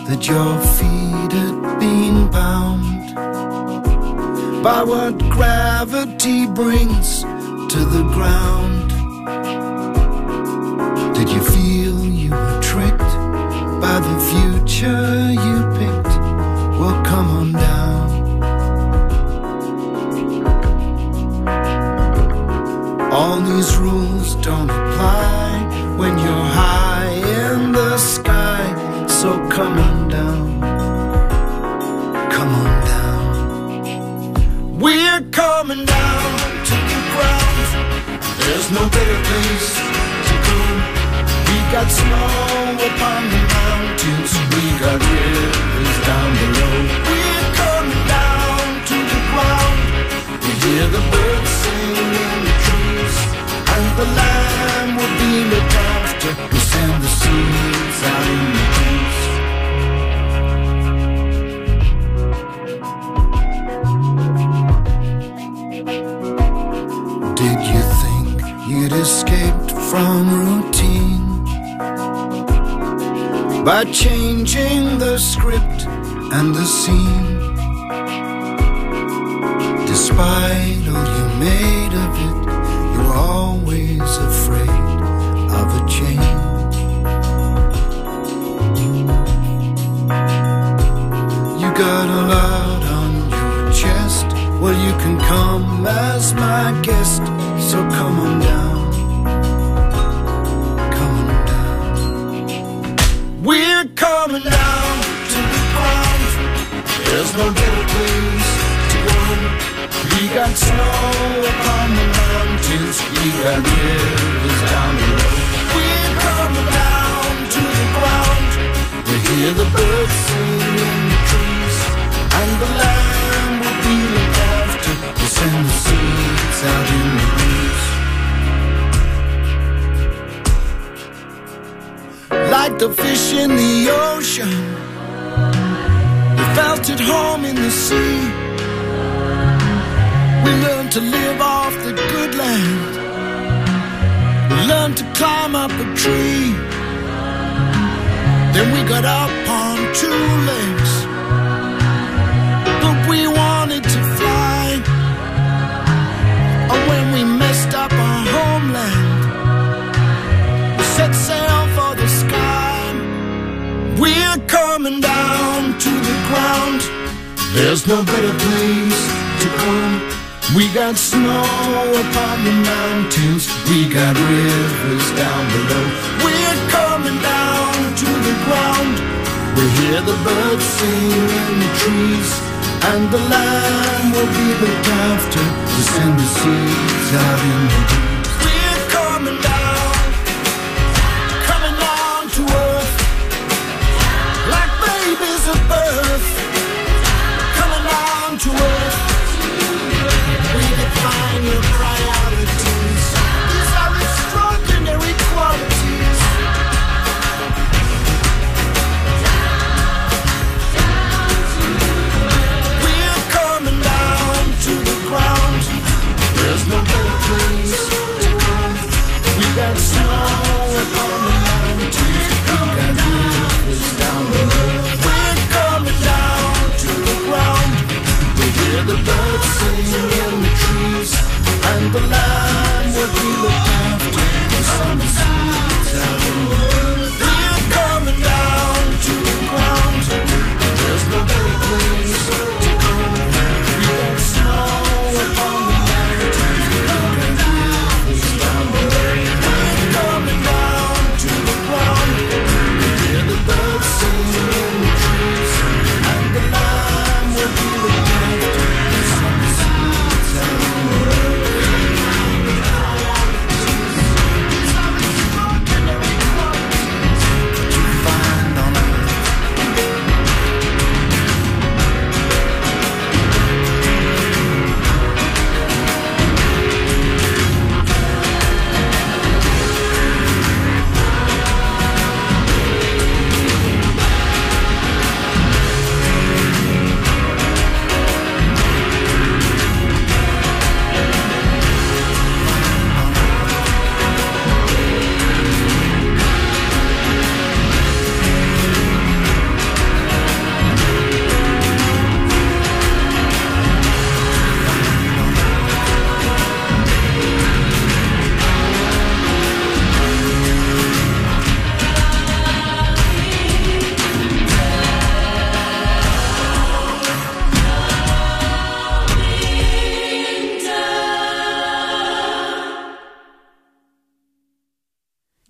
that your feet had been bound by what gravity brings to the ground. Did you feel you were tricked by the future you picked? Well, come on down. All these rules don't apply when you're high in the sky. So come on down, come on down. We're coming down to the ground. There's no better place to go. We got snow upon the mountains, we got rivers down below. We're coming down to the ground. We hear the birds sing in the trees, and the land will be looked after. We send the seeds out in the breeze. Did you think you'd escaped from routine by changing the script and the scene? Despite all you made of it, you were always afraid of a change. You got a lot on your chest. Well, you can come as my guest. So come on down, come on down. We're coming down to the ground. There's no better place to go. We got snow upon the mountains, we got rivers down below. We're coming down to the ground. We hear the birds sing in the trees, and the land will be looked after. We send the seeds out in the breeze. Like the fish in the ocean, we felt at home in the sea. We learned to live off the good land. We learned to climb up a tree. Then we got up on two legs, but we wanted to fly. And when we messed up our homeland, we set sail for the sky. We're coming down to the ground. There's no better place to go. We got snow upon the mountains, we got rivers down below. We're coming down to the ground. We hear the birds sing in the trees, and the land will be looked after. We send the seeds out in the breeze. We're coming down, coming down to earth, like babies at birth. Coming down to earth. Find your priorities. These are extraordinary qualities. We're coming down to the ground. There's no better place to go. We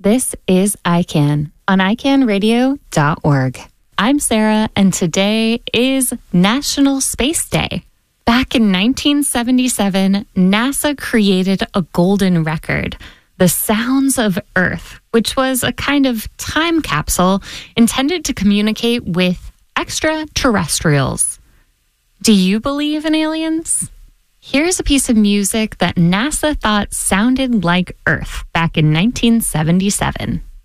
This is ICANN on iCannRadio.org. I'm Sarah, and today is National Space Day. Back in 1977, NASA created a golden record, the Sounds of Earth, which was a kind of time capsule intended to communicate with extraterrestrials. Do you believe in aliens? Here's a piece of music that NASA thought sounded like Earth back in 1977.